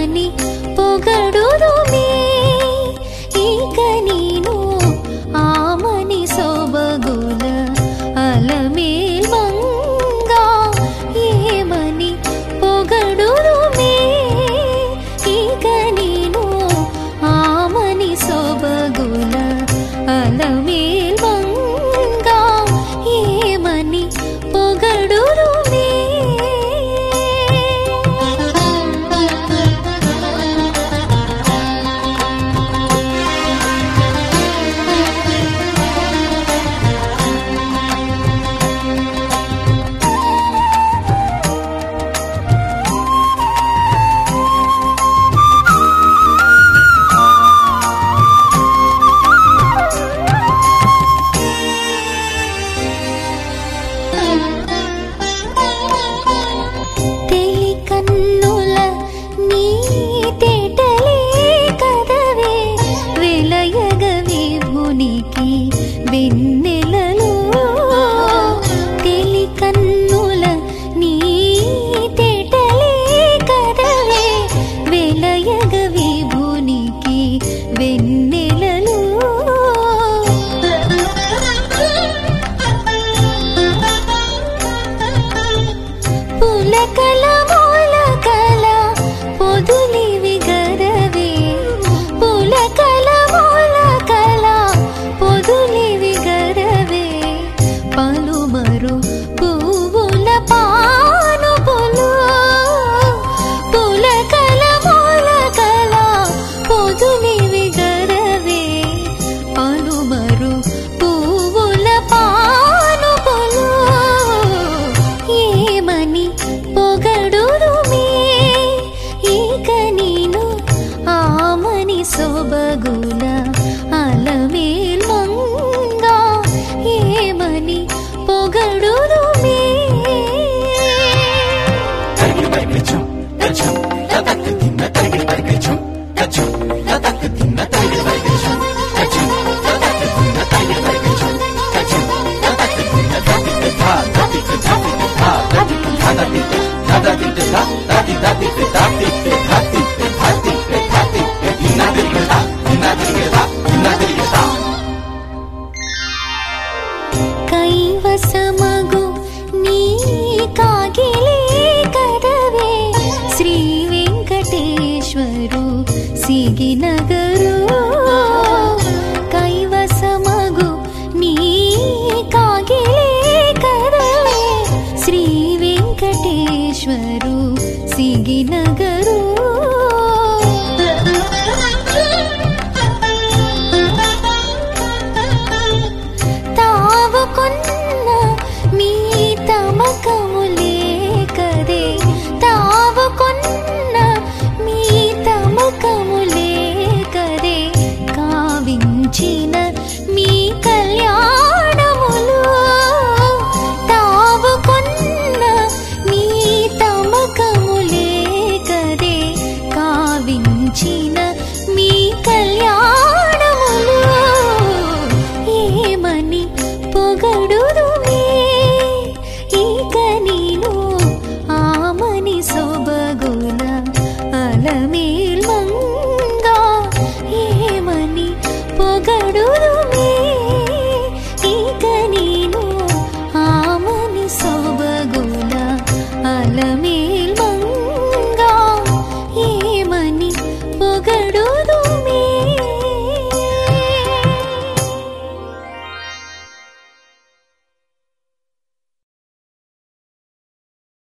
ఏమని పొగడుదుమే ఇక నీను ఆమని సొబగుల అలమేల్ మంగా ఏమని పొగడుదుమే ఇక నీను ఆమని సొబగుల అలమేల్ మంగా ఏమని పొగడుదుమే వెన్నెలలో తెలి కన్నుల నీ తేటలే కదవే వెలయగ విభునికి వెన్నెలలో పులకల మూలకల పొదులివి గరవే పులకల మూలకల పొదులివి గరవే పలుమరు పువ్వుల పానుపులు పులకల మూలకల పొదులివి గరవే పలుమరు పువ్వుల పానుపులు ఏమని పొగడుదుమే ఇక నీను ఆమని సొబగుల అలమేల్ మంగా ఏమని పొగడుదుమే కైవసమగు నీ కాగిలే కదవే శ్రీ వెంకటేశ్వరు సిగినగరు కైవసమగు నీ కాగిలే కదవే శ్రీ వెంకటేశ్వరు సిగినగరు తావుకున్న మీ తమకములే కదే తావుకున్న మీ తమకములే కదే కావించిన మీ కళ్యాణములు తావుకున్న మీ తమకములే కదే కావించిన మీ కళ్యాణములు ఏమని పొగడుదుమే ఇక నీను ఆమని సొబగుల అలమేల్ మంగా ఏమని పొగడుదుమే ఇక నీను ఆమని సొబగుల అలమేల్